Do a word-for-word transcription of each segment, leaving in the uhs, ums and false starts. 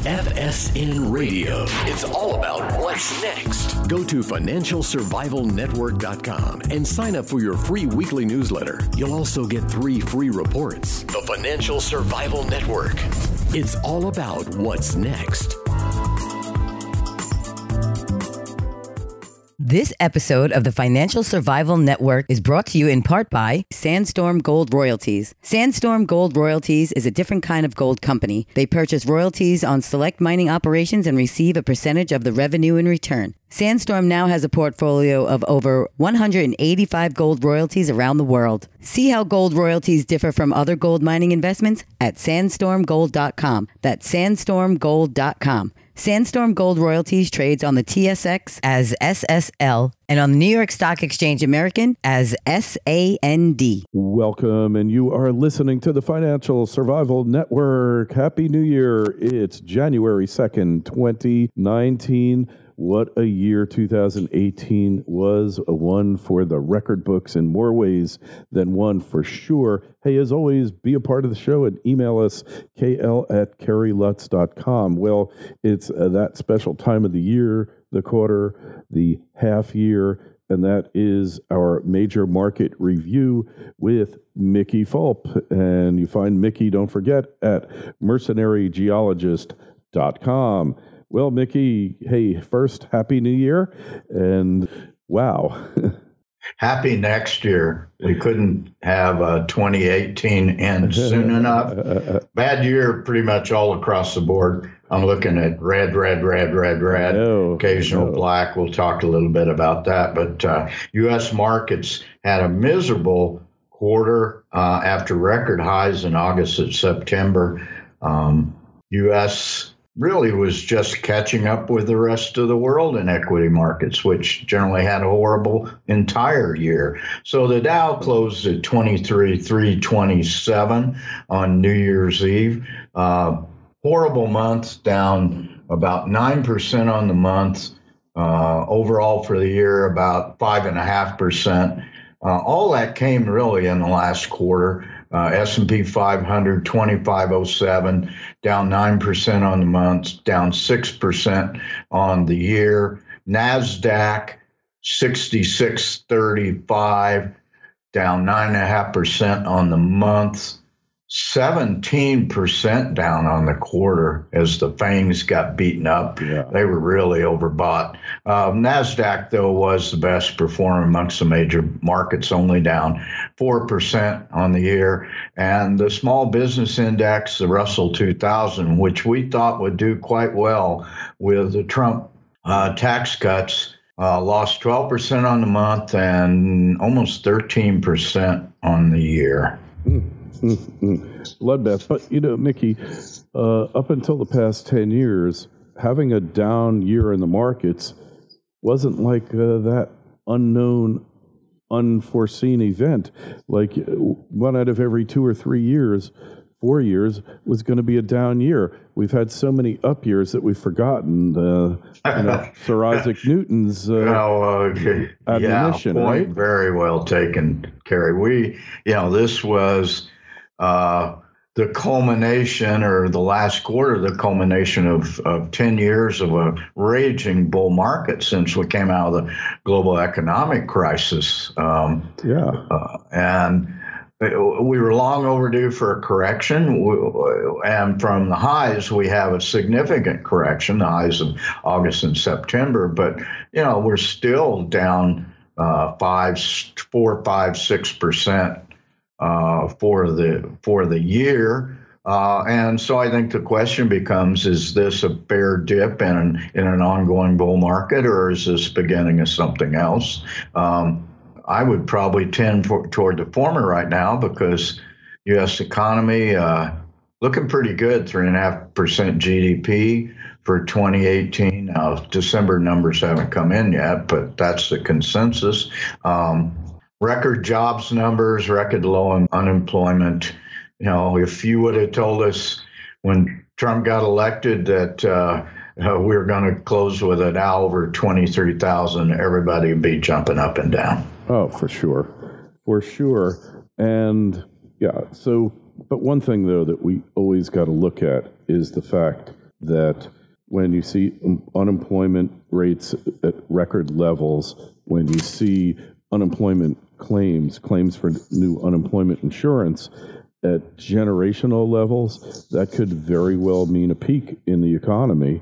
F S N Radio. It's all about what's next. Go to financial survival network dot com and sign up for your free weekly newsletter. You'll also get three free reports. The Financial Survival Network. It's all about what's next. This episode of the Financial Survival Network is brought to you in part by Sandstorm Gold Royalties. Sandstorm Gold Royalties is a different kind of gold company. They purchase royalties on select mining operations and receive a percentage of the revenue in return. Sandstorm now has a portfolio of over one hundred eighty-five gold royalties around the world. See how gold royalties differ from other gold mining investments at sandstorm gold dot com. That's sandstorm gold dot com. Sandstorm Gold Royalties trades on the T S X as S S L and on the New York Stock Exchange American as S A N D. Welcome, and you are listening to the Financial Survival Network. Happy New Year. It's January second, twenty nineteen. What a year two thousand eighteen was, a one for the record books in more ways than one for sure. Hey, as always, be a part of the show and email us, k l at kerry lutz dot com. Well, it's uh, that special time of the year, the quarter, the half year, and that is our major market review with Mickey Fulp. And you find Mickey, don't forget, at mercenary geologist dot com. Well, Mickey, hey, first, Happy New Year, and wow. Happy next year. We couldn't have uh, twenty eighteen end soon enough. Bad year pretty much all across the board. I'm looking at red, red, red, red, red, know, occasional black. We'll talk a little bit about that. But uh, U S markets had a miserable quarter uh, after record highs in August and September. Um, U S really was just catching up with the rest of the world in equity markets, which generally had a horrible entire year. So the Dow closed at twenty-three thousand three hundred twenty-seven on New Year's Eve. Uh, horrible month, down about nine percent on the month. Uh, overall for the year, about five point five percent. Uh, all that came really in the last quarter. Uh, S and P five hundred, twenty-five oh seven, down nine percent on the month, down six percent on the year. NASDAQ, sixty-six thirty-five, down nine point five percent on the month. seventeen percent down on the quarter as the FANGs got beaten up. Yeah. They were really overbought. Uh, NASDAQ, though, was the best performer amongst the major markets, only down four percent on the year. And the small business index, the Russell two thousand, which we thought would do quite well with the Trump uh, tax cuts, uh, lost twelve percent on the month and almost thirteen percent on the year. Mm. Mm-hmm. Bloodbath. But, you know, Mickey, uh, up until the past ten years, having a down year in the markets wasn't like uh, that unknown, unforeseen event. Like one out of every two or three years, four years, was going to be a down year. We've had so many up years that we've forgotten uh, you know, Sir Isaac Newton's uh, well, uh, admonition, yeah, point right? Very well taken, Kerry. We, you know, this was... Uh, the culmination, or the last quarter, the culmination of, of ten years of a raging bull market since we came out of the global economic crisis. Um, yeah. Uh, and we were long overdue for a correction. And from the highs, we have a significant correction, the highs of August and September. But, you know, we're still down uh, five, four, five, six percent. Uh, for the for the year, uh, and so I think the question becomes: is this a bear dip in an, in an ongoing bull market, or is this beginning of something else? Um, I would probably tend for, toward the former right now, because U S economy uh, looking pretty good, three and a half percent G D P for twenty eighteen. Now, December numbers haven't come in yet, but that's the consensus. Um, Record jobs numbers, record low unemployment. You know, if you would have told us when Trump got elected that uh, uh, we were going to close with a Dow over twenty-three thousand, everybody would be jumping up and down. Oh, for sure. For sure. And yeah, so, but one thing, though, that we always got to look at is the fact that when you see unemployment rates at record levels, when you see unemployment claims, claims for new unemployment insurance at generational levels, that could very well mean a peak in the economy.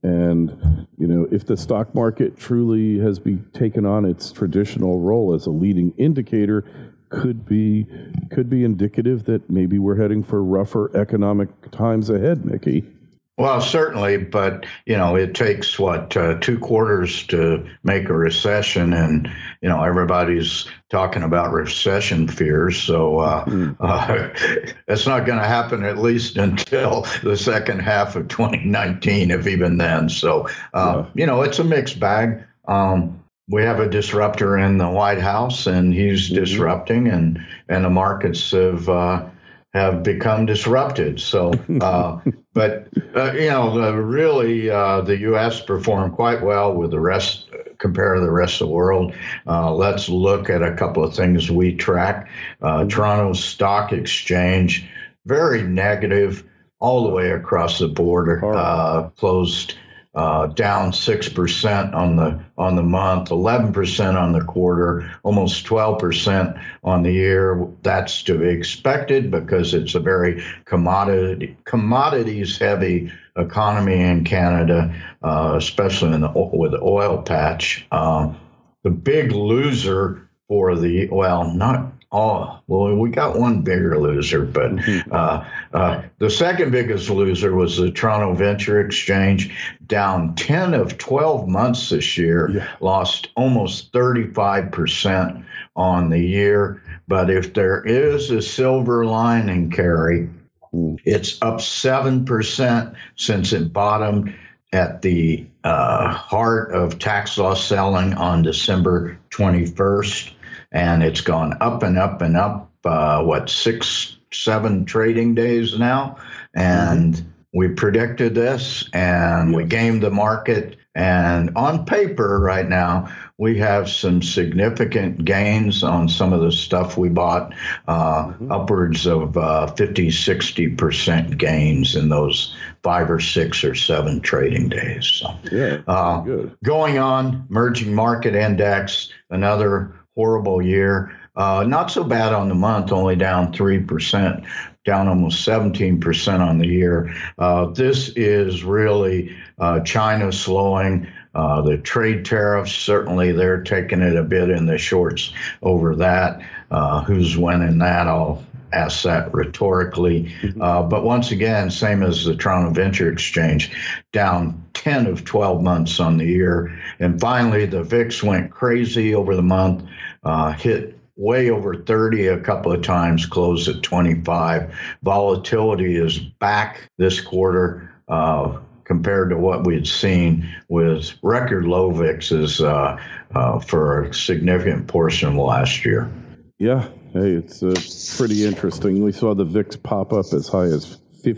And, you know, if the stock market truly has be taken on its traditional role as a leading indicator, could be could be indicative that maybe we're heading for rougher economic times ahead, Mickey. Well, certainly, but, you know, it takes, what, uh, two quarters to make a recession, and, you know, everybody's talking about recession fears, so uh, mm-hmm. uh, it's not going to happen at least until the second half of twenty nineteen, if even then. So, uh, yeah. you know, it's a mixed bag. Um, we have a disruptor in the White House, and he's mm-hmm. disrupting, and, and the markets have uh, have become disrupted. So, uh, but, uh, you know, uh, really, uh, the U S performed quite well with the rest, compared to the rest of the world. Uh, let's look at a couple of things we track. Uh, Toronto Stock Exchange, very negative all the way across the board, uh, closed Uh, down six percent on the on the month, eleven percent on the quarter, almost twelve percent on the year. That's to be expected because it's a very commodity commodities heavy economy in Canada, uh, especially in the with the oil patch. Uh, the big loser for the well, not. Oh, well, we got one bigger loser, but uh, uh, the second biggest loser was the Toronto Venture Exchange, down ten of twelve months this year, yeah. lost almost thirty-five percent on the year. But if there is a silver lining, Kerry, mm. it's up seven percent since it bottomed at the uh, heart of tax loss selling on December twenty-first. And it's gone up and up and up, uh, what, six, seven trading days now. And mm-hmm. we predicted this, and yes. we gamed the market. And on paper right now, we have some significant gains on some of the stuff we bought, uh, mm-hmm. upwards of uh, fifty, sixty percent gains in those five or six or seven trading days. So, yeah, uh, good. Going on, Emerging Market Index, another horrible year. Uh, not so bad on the month, only down three percent, down almost seventeen percent on the year. Uh, this is really uh, China slowing. Uh, the trade tariffs, certainly they're taking it a bit in the shorts over that. Uh, who's winning that? I'll ask that rhetorically. Mm-hmm. Uh, but once again, same as the Toronto Venture Exchange, down ten of twelve months on the year. And finally, the V I X went crazy over the month, uh, hit way over thirty a couple of times, closed at twenty-five. Volatility is back this quarter uh, compared to what we had seen with record low V I Xs uh, uh, for a significant portion of last year. Yeah, hey, it's uh, pretty interesting. We saw the V I X pop up as high as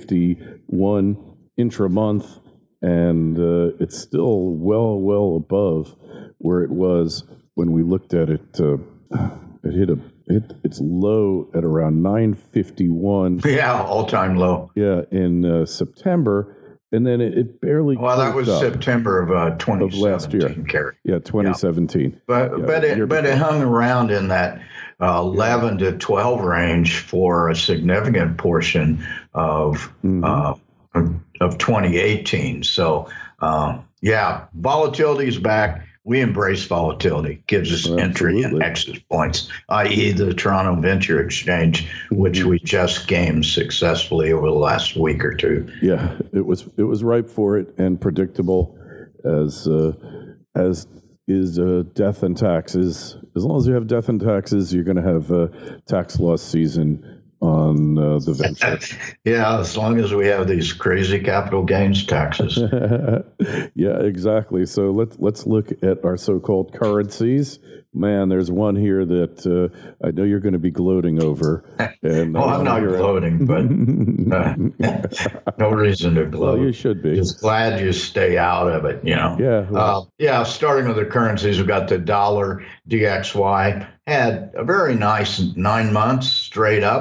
fifty-one intra-month, and uh, it's still well, well above where it was when we looked at it. Uh, it hit a it, it's low at around nine fifty-one. Yeah, all-time low. Yeah, in uh, September, and then it, it barely. Well, that was September of uh, twenty seventeen. Of last year. Kerry. Yeah, twenty seventeen. Yeah. But yeah, but it but it hung around in that Uh, eleven to twelve range for a significant portion of mm-hmm. uh, of twenty eighteen. So, uh, yeah, volatility is back. We embrace volatility. Gives us Absolutely. entry and exit points, that is the Toronto Venture Exchange, which mm-hmm. we just gamed successfully over the last week or two. Yeah, it was it was ripe for it and predictable as uh, as. is uh, death and taxes. As long as you have death and taxes, you're going to have uh, tax loss season on uh, the venture. Yeah, as long as we have these crazy capital gains taxes. Yeah, exactly. So let's let's look at our so-called currencies. Man, there's one here that uh, I know you're going to be gloating over. And well, I'm not gloating, but uh, no reason to gloat. Well, you should be. Just glad you stay out of it, you know. Yeah. Well. Uh, yeah, starting with the currencies, we've got the dollar D X Y. Had a very nice nine months straight up.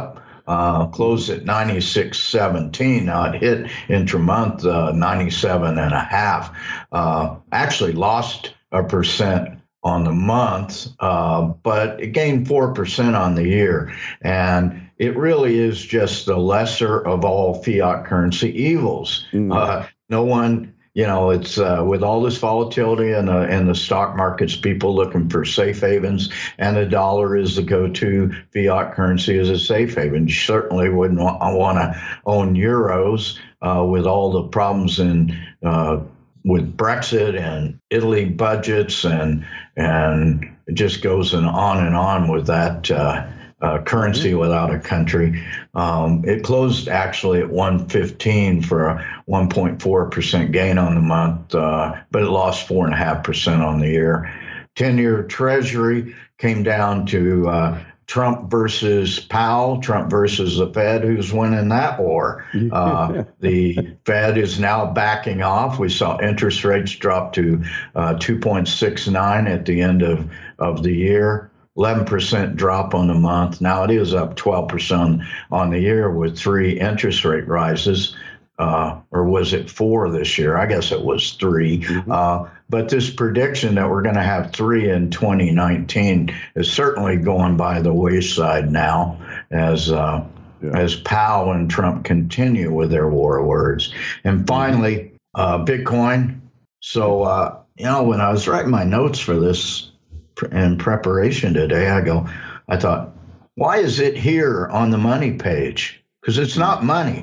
uh, closed at ninety-six seventeen. Now it hit intra-month uh, ninety-seven and a half. Uh, actually lost a percent on the month, uh, but it gained four percent on the year. And it really is just the lesser of all fiat currency evils. Mm. Uh, no one, you know, it's uh, with all this volatility in the, in the stock markets, people looking for safe havens, and the dollar is the go-to fiat currency as a safe haven. You certainly wouldn't want to own euros uh, with all the problems in uh, with Brexit and Italy budgets, and and it just goes on and on with that uh, uh, currency without a country. Um, it closed actually at one fifteen for a one point four percent gain on the month, uh, but it lost four point five percent on the year. ten-year Treasury came down to uh, Trump versus Powell, Trump versus the Fed. Who's winning that war? Uh, the Fed is now backing off. We saw interest rates drop to uh, two point six nine at the end of, of the year, eleven percent drop on the month. Now it is up twelve percent on the year with three interest rate rises. Uh, or was it four this year? I guess it was three. Mm-hmm. Uh, but this prediction that we're going to have three in twenty nineteen is certainly going by the wayside now as uh, yeah. as Powell and Trump continue with their war words. And finally, uh, Bitcoin. So, uh, you know, when I was writing my notes for this in preparation today, I go, I thought, why is it here on the money page? Because it's not money.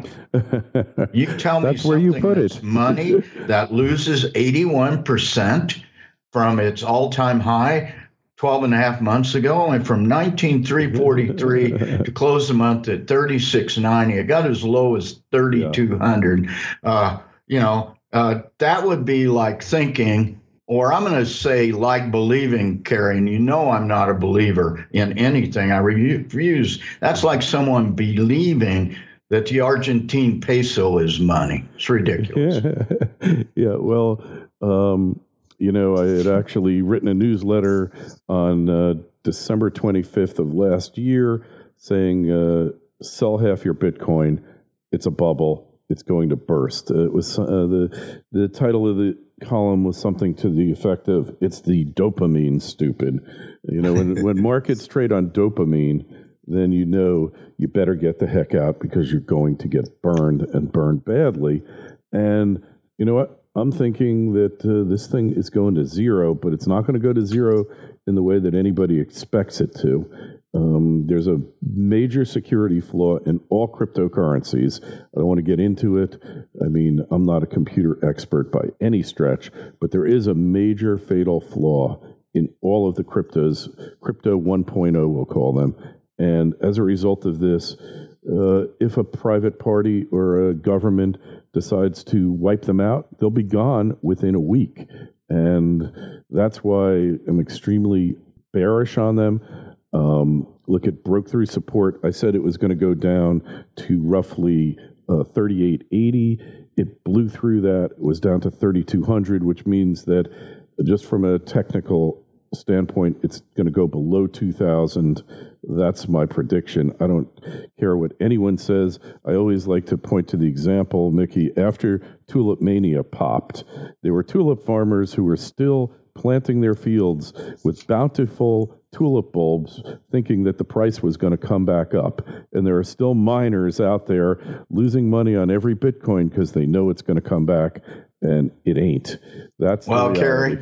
You tell me that's where you put it. Money that loses eighty-one percent from its all-time high twelve and a half months ago, and from nineteen three forty-three to close the month at thirty-six ninety. It got as low as thirty-two hundred. Yeah. Uh, you know, uh, that would be like thinking, or I'm going to say like believing, Carrie, and you know I'm not a believer in anything. I refuse. That's like someone believing that the Argentine peso is money. It's ridiculous. Yeah, yeah well, um, you know, I had actually written a newsletter on uh, December twenty-fifth of last year saying, uh, sell half your Bitcoin. It's a bubble. It's going to burst. Uh, it was uh, the the title of the column was something to the effect of, it's the dopamine stupid. You know, when, when markets trade on dopamine, then you know you better get the heck out because you're going to get burned and burned badly. And you know what? I'm thinking that uh, this thing is going to zero, but it's not going to go to zero in the way that anybody expects it to. Um, there's a major security flaw in all cryptocurrencies. I don't want to get into it. I mean, I'm not a computer expert by any stretch, but there is a major fatal flaw in all of the cryptos, crypto one point oh, we'll call them. And as a result of this, uh, if a private party or a government decides to wipe them out, they'll be gone within a week. And that's why I'm extremely bearish on them. Um, look at broke through support. I said it was going to go down to roughly uh, thirty-eight eighty. It blew through that. It was down to thirty-two hundred, which means that just from a technical standpoint, it's going to go below two thousand. That's my prediction. I don't care what anyone says. I always like to point to the example, Mickey, after Tulip Mania popped, there were tulip farmers who were still planting their fields with bountiful tulip bulbs, thinking that the price was going to come back up. And there are still miners out there losing money on every Bitcoin because they know it's going to come back, and it ain't. That's well, Carrie,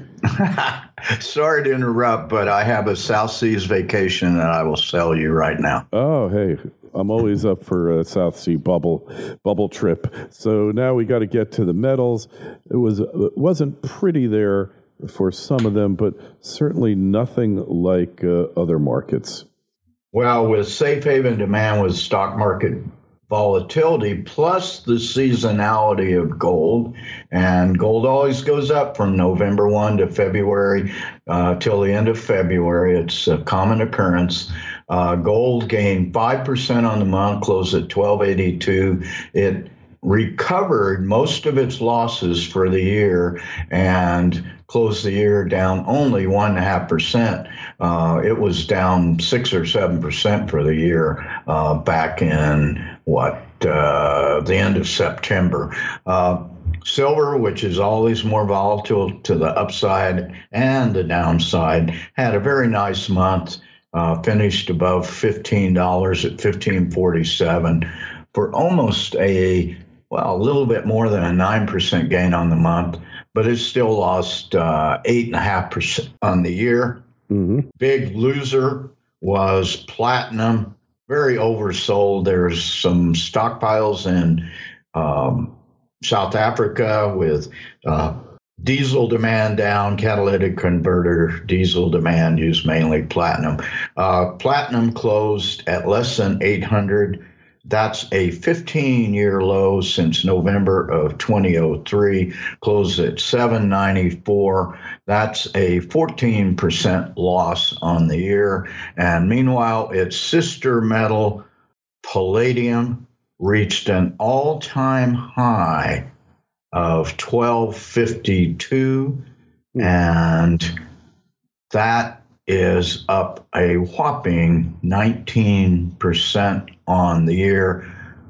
sorry to interrupt, but I have a South Seas vacation that I will sell you right now. Oh, hey. I'm always up for a South Sea bubble bubble trip. So now we got to get to the metals. It was it wasn't pretty there for some of them, but certainly nothing like uh, other markets. Well, with safe haven demand, with stock market volatility, plus the seasonality of gold, and gold always goes up from November first to February uh, till the end of February. It's a common occurrence. Uh, gold gained five percent on the month, closed at twelve eighty-two. It recovered most of its losses for the year and closed the year down only one and a half percent. Uh, it was down six or seven percent for the year uh, back in what uh, the end of September. Uh, Silver, which is always more volatile to the upside and the downside, had a very nice month. Uh, finished above fifteen dollars at fifteen forty-seven for almost a well, a little bit more than a nine percent gain on the month, but it still lost uh, eight point five percent on the year. Mm-hmm. Big loser was platinum, very oversold. There's some stockpiles in um, South Africa with uh, diesel demand down, catalytic converter diesel demand used mainly platinum. Uh, platinum closed at less than eight hundred. That's a fifteen-year low since November of twenty oh three, closed at seven ninety-four. That's a fourteen percent loss on the year. And meanwhile, its sister metal, palladium, reached an all-time high of twelve fifty-two, and that is up a whopping nineteen percent on the year.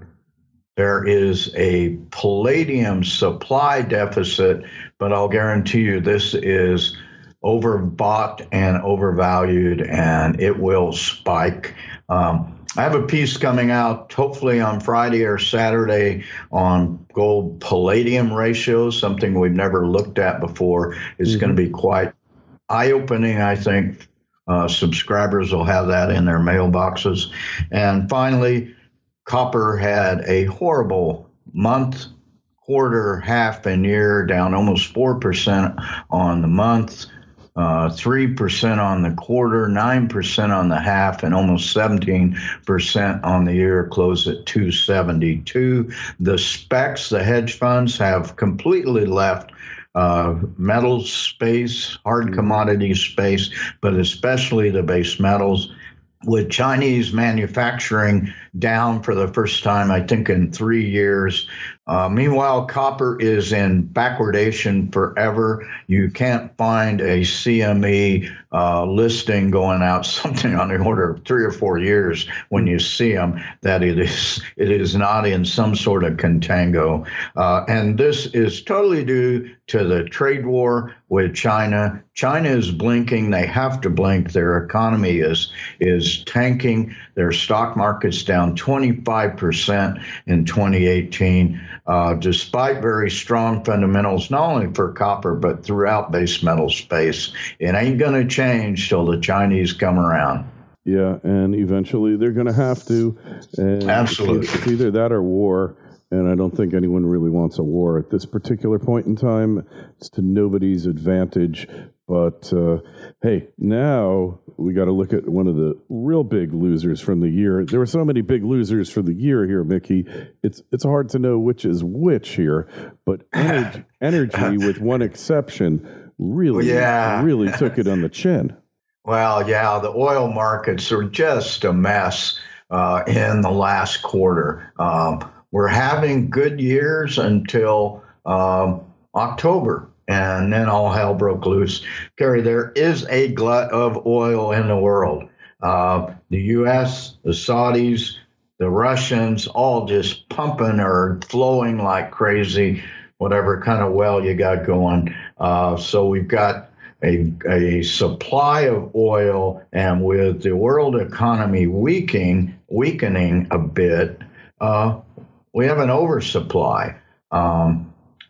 There is a palladium supply deficit, but I'll guarantee you this is overbought and overvalued, and it will spike. Um, I have a piece coming out hopefully on Friday or Saturday on gold palladium ratios, something we've never looked at before. It's mm-hmm. going to be quite eye-opening, I think. Uh, subscribers will have that in their mailboxes. And finally, copper had a horrible month, quarter, half, and year, down almost four percent on the month, uh, three percent on the quarter, nine percent on the half, and almost seventeen percent on the year, closed at two seventy-two. The specs, the hedge funds, have completely left Uh, metals space, hard commodity space, but especially the base metals, with Chinese manufacturing down for the first time, I think, in three years. Uh, meanwhile, copper is in backwardation forever. You can't find a C M E uh, listing going out something on the order of three or four years when you see them that it is it is not in some sort of contango. Uh, and this is totally due to the trade war with China. China is blinking. They have to blink. Their economy is is tanking. Their stock market's down twenty-five percent in twenty eighteen, uh, despite very strong fundamentals, not only for copper, but throughout base metal space. It ain't going to change till the Chinese come around. Yeah, and eventually they're going to have to. And Absolutely. It's, it's either that or war. And I don't think anyone really wants a war at this particular point in time. It's to nobody's advantage. But, uh, hey, now we got to look at one of the real big losers from the year. There were so many big losers for the year here, Mickey. It's it's hard to know which is which here. But energy, energy with one exception, really, yeah. really took it on the chin. Well, yeah, the oil markets are just a mess uh, in the last quarter. Um, we're having good years until um, October. And then all hell broke loose. Kerry, there is a glut of oil in the world. Uh, the U S, the Saudis, the Russians, all just pumping or flowing like crazy, whatever kind of well you got going. Uh, so we've got a, a supply of oil, and with the world economy weakening, weakening a bit, uh, we have an oversupply. Um,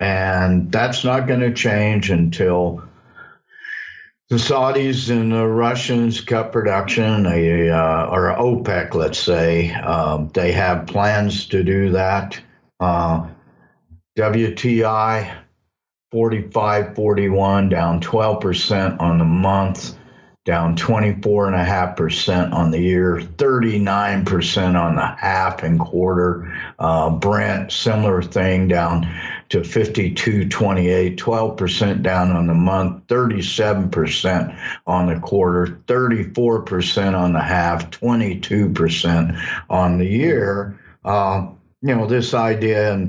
And that's not going to change until the Saudis and the Russians cut production, they, uh, or OPEC, let's say. Um, they have plans to do that. Uh, W T I, forty-five forty-one, down twelve percent on the month, down twenty-four point five percent on the year, thirty-nine percent on the half and quarter. Uh, Brent, similar thing, down to fifty-two twenty-eight, twelve percent down on the month, thirty-seven percent on the quarter, thirty-four percent on the half, twenty-two percent on the year. Uh, you know, this idea, and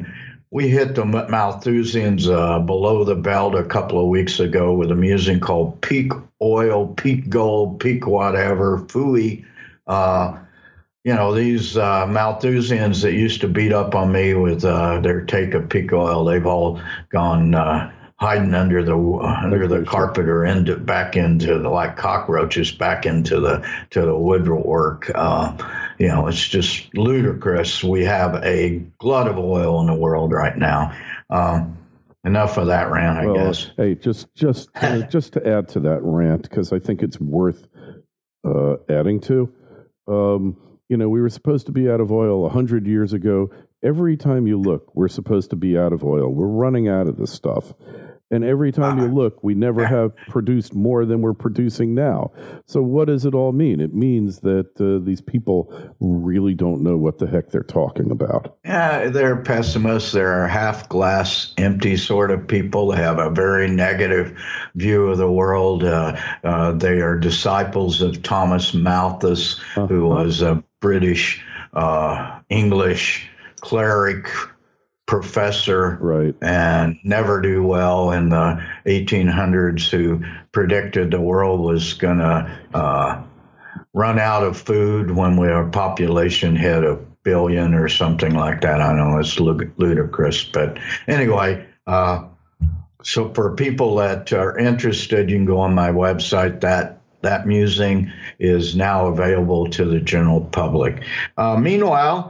we hit the Malthusians uh, below the belt a couple of weeks ago with a music called Peak Oil, Peak Gold, Peak whatever, F U I. Uh, you know, these uh, Malthusians that used to beat up on me with uh, their take of peak oil, they've all gone uh, hiding under the uh, under the carpet or into back into the like cockroaches back into the to the woodwork. Uh, you know, it's just ludicrous. We have a glut of oil in the world right now. Um, enough of that rant, I well, guess. Hey, just just uh, just to add to that rant, because I think it's worth uh, adding to. Um, you know, we were supposed to be out of oil a hundred years ago. Every time you look, we're supposed to be out of oil. We're running out of this stuff. And every time you look, we never have produced more than we're producing now. So what does it all mean? It means that uh, these people really don't know what the heck they're talking about. Yeah, they're pessimists. They're half glass empty sort of people. They have a very negative view of the world. Uh, uh, they are disciples of Thomas Malthus, uh-huh. who was a British uh, English cleric professor, right, and never do well in the eighteen hundreds, who predicted the world was going to uh, run out of food when we, our population hit a billion or something like that. I know it's ludicrous, but anyway, uh, so for people that are interested, you can go on my website. That that musing is now available to the general public. Uh, meanwhile,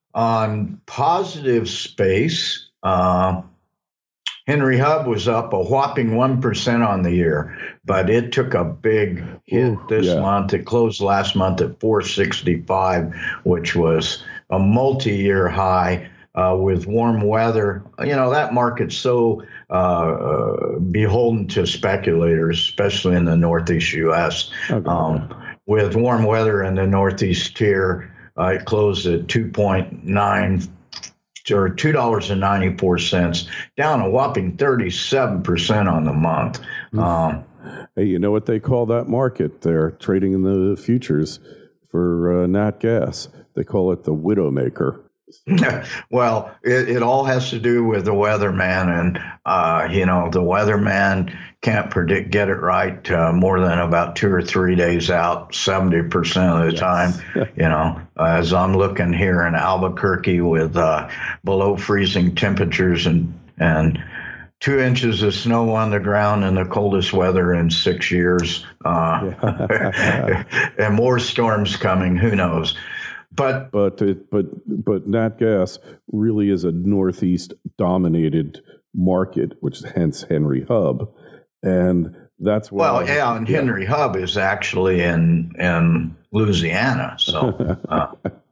on positive space, uh, Henry Hub was up a whopping one percent on the year, but it took a big hit Ooh, this yeah. month. It closed last month at four sixty-five, which was a multi-year high. Uh, with warm weather, you know, that market's so uh, uh, beholden to speculators, especially in the Northeast U S. Okay. Um, with warm weather in the Northeast tier, Uh, it closed at two point nine or two dollars and ninety four cents, down a whopping thirty seven percent on the month. Um, hey, you know what they call that market? They're trading in the futures for uh, nat gas. They call it the Widowmaker. Well, it, it all has to do with the weatherman, and uh, you know, the weatherman can't predict, get it right uh, more than about two or three days out, seventy percent of the yes. time. You know, as I'm looking here in Albuquerque with uh, below freezing temperatures and and two inches of snow on the ground in the coldest weather in six years, uh, and more storms coming. Who knows? But but it, but but nat gas really is a Northeast dominated market, which hence Henry Hub, and that's why. Well, yeah, and yeah. Henry Hub is actually in in Louisiana, so uh,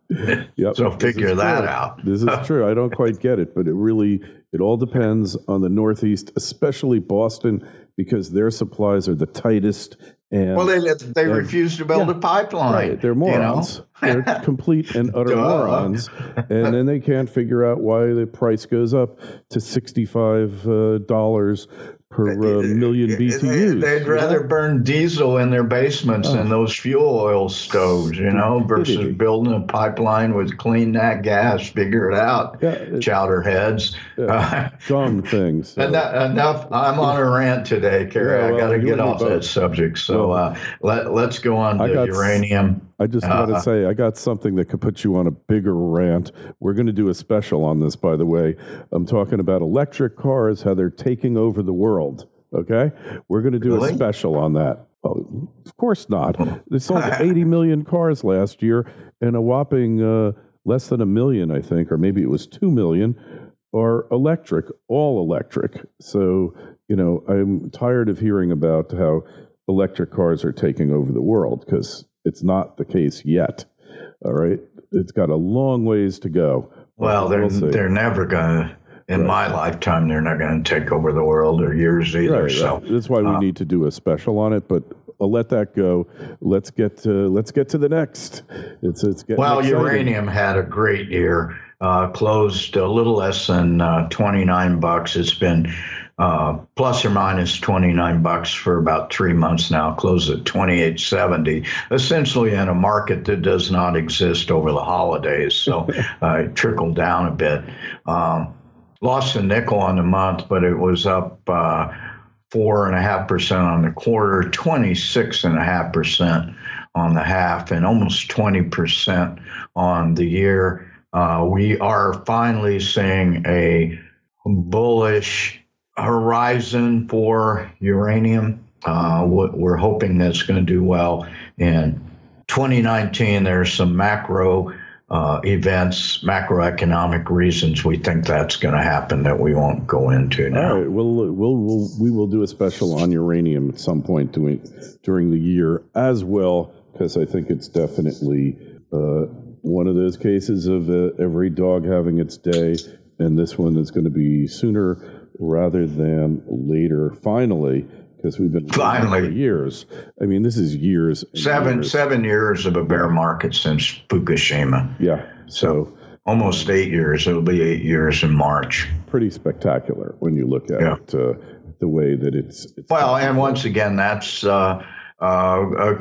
yep. so figure that true. out. This is true. I don't quite get it, but it really it all depends on the Northeast, especially Boston, because their supplies are the tightest. And, well, they they and, refuse to build yeah, a pipeline. Right, they're morons. You know? They're complete and utter Duh. morons, and then they can't figure out why the price goes up to sixty-five dollars uh, per uh, million B T Us. They, they'd rather yeah? burn diesel in their basements oh. than those fuel oil stoves, you know, versus building a pipeline with clean nat gas. Figure it out, yeah, it, chowderheads. Yeah, dumb things. So. Enough, enough. I'm on a rant today, Kerry. Yeah, well, I got to get off both. that subject. So well, uh, let, let's go on to got, uranium. I just uh, got to say, I got something that could put you on a bigger rant. We're going to do a special on this, by the way. I'm talking about electric cars, how they're taking over the world. Okay? We're going to do really? a special on that. Oh, of course not. They sold eighty million cars last year, and a whopping uh, less than a million, I think, or maybe it was two million, are electric, all electric. So, you know, I'm tired of hearing about how electric cars are taking over the world, because it's not the case yet. All right? It's got a long ways to go. Well, they're, we'll they're never going to. In right. my lifetime, they're not going to take over the world or yours either. Right, so right. That's why we uh, need to do a special on it. But I'll let that go. Let's get to let's get to the next. It's it's getting well. exciting. Uranium had a great year. Uh, closed a little less than uh, twenty-nine bucks. It's been uh, plus or minus twenty-nine bucks for about three months now. Closed at twenty-eight seventy. Essentially in a market that does not exist over the holidays. So uh, it trickled down a bit. Um, lost a nickel on the month, but it was up uh, four and a half percent on the quarter, twenty-six and a half percent on the half, and almost twenty percent on the year. Uh, we are finally seeing a bullish horizon for uranium. Uh, we're hoping that's going to do well in twenty nineteen. There's some macro uh, events, macroeconomic reasons we think that's going to happen that we won't go into now. All right, we'll, we'll, we'll, we will do a special on uranium at some point during, during the year as well, because I think it's definitely uh, one of those cases of uh, every dog having its day, and this one is going to be sooner rather than later, finally, because we've been finally for years. I mean, this is years. Seven years. seven years of a bear market since Fukushima. Yeah. So, so almost eight years. It'll be eight years in March. Pretty spectacular when you look at yeah. it, uh, the way that it's. it's well, and once again, that's. Uh, Uh,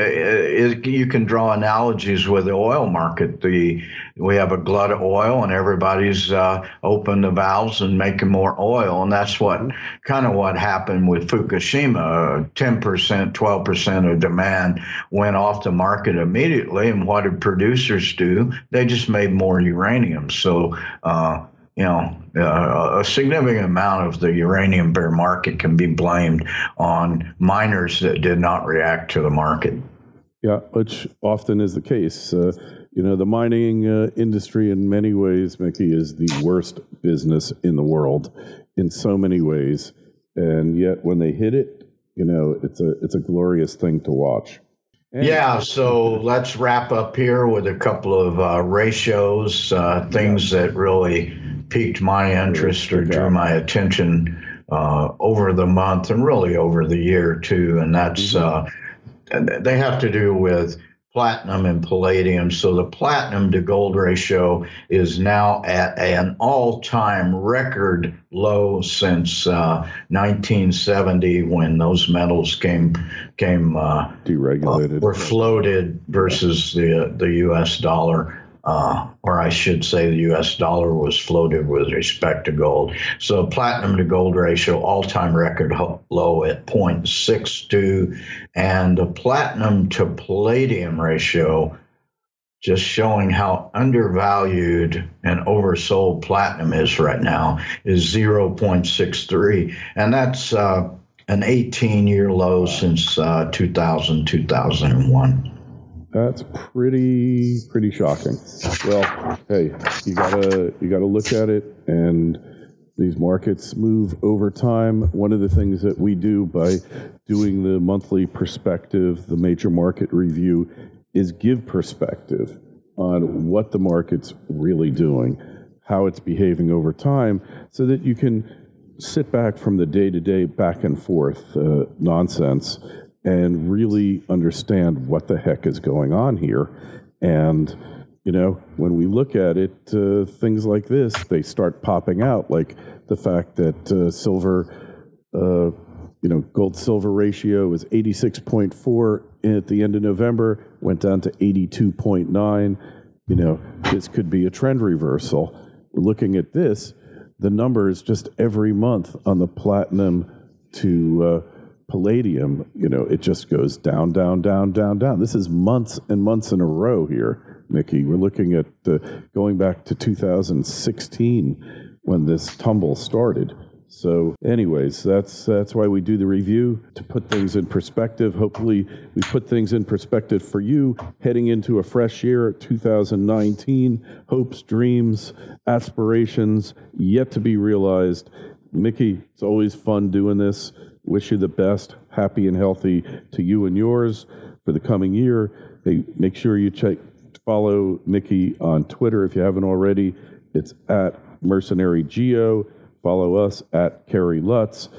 you can draw analogies with the oil market. The we have a glut of oil, and everybody's uh, opened the valves and making more oil, and that's what kind of what happened with Fukushima. Ten percent, twelve percent of demand went off the market immediately, and what did producers do? They just made more uranium. So. Uh, You know, uh, a significant amount of the uranium bear market can be blamed on miners that did not react to the market. Yeah, which often is the case. Uh, you know, the mining uh, industry in many ways, Mickey, is the worst business in the world in so many ways. And yet when they hit it, you know, it's a it's a glorious thing to watch. And yeah, so let's wrap up here with a couple of uh, ratios, uh, things yeah. that really piqued my interest or drew my attention uh, over the month and really over the year too. And that's, uh, they have to do with platinum and palladium. So the platinum to gold ratio is now at an all-time record low since uh, nineteen seventy, when those metals came came uh, deregulated, uh, were floated versus the the U S dollar. Uh, or I should say the U S dollar was floated with respect to gold. So platinum to gold ratio, all-time record ho- low at zero point six two. And the platinum to palladium ratio, just showing how undervalued and oversold platinum is right now, is zero point six three. And that's uh, an eighteen-year low since uh, two thousand, two thousand one. That's pretty pretty shocking. Well, hey, you gotta you gotta look at it, and these markets move over time. One of the things that we do by doing the monthly perspective, the major market review, is give perspective on what the market's really doing, how it's behaving over time, so that you can sit back from the day-to-day back and forth uh, nonsense and really understand what the heck is going on here. And, you know, when we look at it, uh, things like this, they start popping out, like the fact that uh, silver, uh, you know, gold-silver ratio was eighty-six point four at the end of November, went down to eighty-two point nine. You know, this could be a trend reversal. We're looking at this, the numbers just every month on the platinum to uh, palladium, you know, it just goes down, down, down, down, down. This is months and months in a row here, Mickey. We're looking at uh, going back to two thousand sixteen when this tumble started. So anyways, that's that's why we do the review, to put things in perspective. Hopefully we put things in perspective for you heading into a fresh year, two thousand nineteen, hopes, dreams, aspirations yet to be realized. Mickey, it's always fun doing this. Wish you the best, happy and healthy to you and yours for the coming year. Hey, make sure you check, follow Mickey on Twitter if you haven't already. It's at Mercenary Geo. Follow us at Kerry Lutz.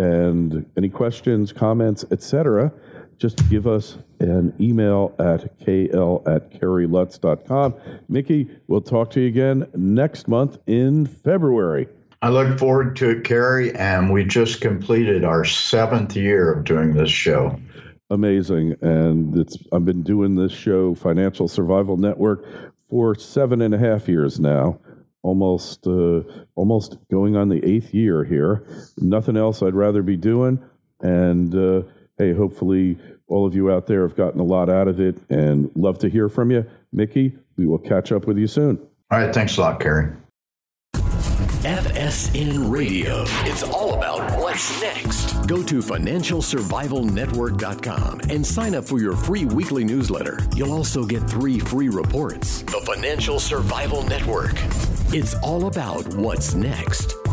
And any questions, comments, et cetera, just give us an email at kl at kerry lutz dot com. Mickey, we'll talk to you again next month in February. I look forward to it, Kerry, and we just completed our seventh year of doing this show. Amazing. And it's I've been doing this show, Financial Survival Network, for seven and a half years now. almost uh, almost going on the eighth year here. Nothing else I'd rather be doing. And uh, hey, hopefully all of you out there have gotten a lot out of it and love to hear from you. Mickey, we will catch up with you soon. All right. Thanks a lot, Kerry. F S N Radio. It's all about what's next. Go to financial survival network dot com and sign up for your free weekly newsletter. You'll also get three free reports. The Financial Survival Network. It's all about what's next.